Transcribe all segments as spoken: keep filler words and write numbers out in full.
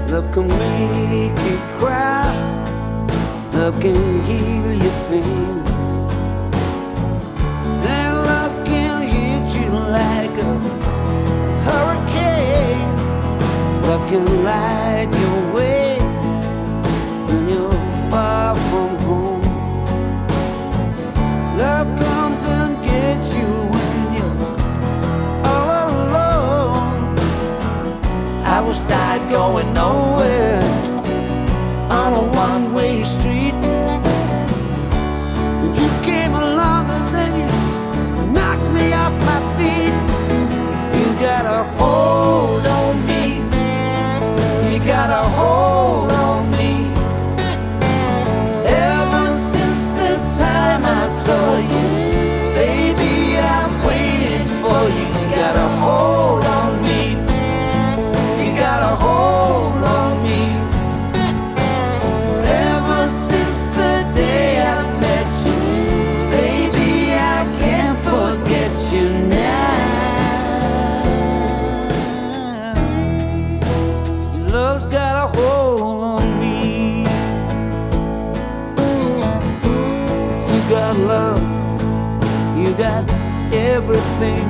Love can make you cry. Love can heal your pain. And love can hit you like a hurricane. Love can light your way when you're far from home. Love comes and gets you when you're all alone. I was tired going nowhere on a one-way street, and you came along and then you knocked me off my feet. You got a hold on me. You got a hold on me. Ever since the time I saw you, baby, I've waited for you. You got a hold on me. You got a hold on me. Ever since the day I met you, baby, I can't forget you now. Your love's got a hold on me. If you got love, you got everything.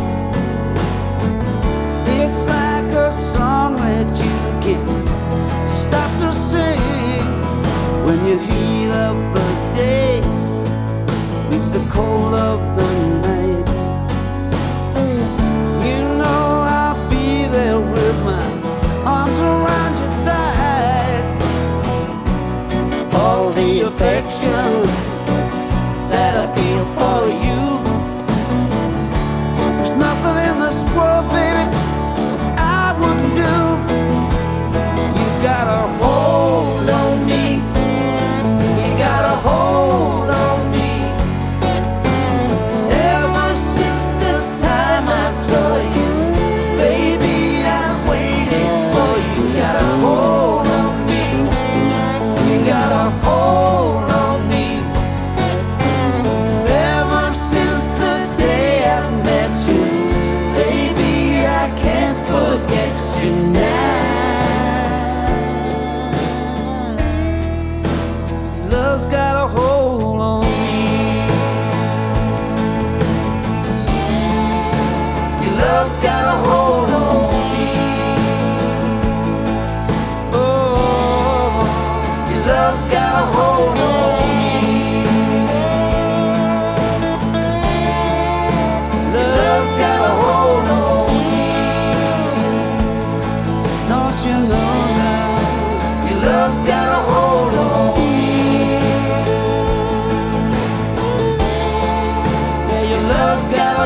It's like a song that you can't stop to sing. When the heat of the day meets the cold of the night, you know I'll be there with my arms around you tight. All the affection that I feel for you, there's nothing in this world, baby, I wouldn't do. You got a hold on me. You got a hold on me. Ever since the time I saw you, baby, I've waited for you. You got a hold on me. You got a hold on me. Ever since the day I met you, baby, I can't forget you now. Your love's got a hold on me. Your love's got a hold on me. Oh, your love's got a hold on me. Love's got a hold on me. Don't you know now? Your love's got a hold on me. Yeah, your love's got a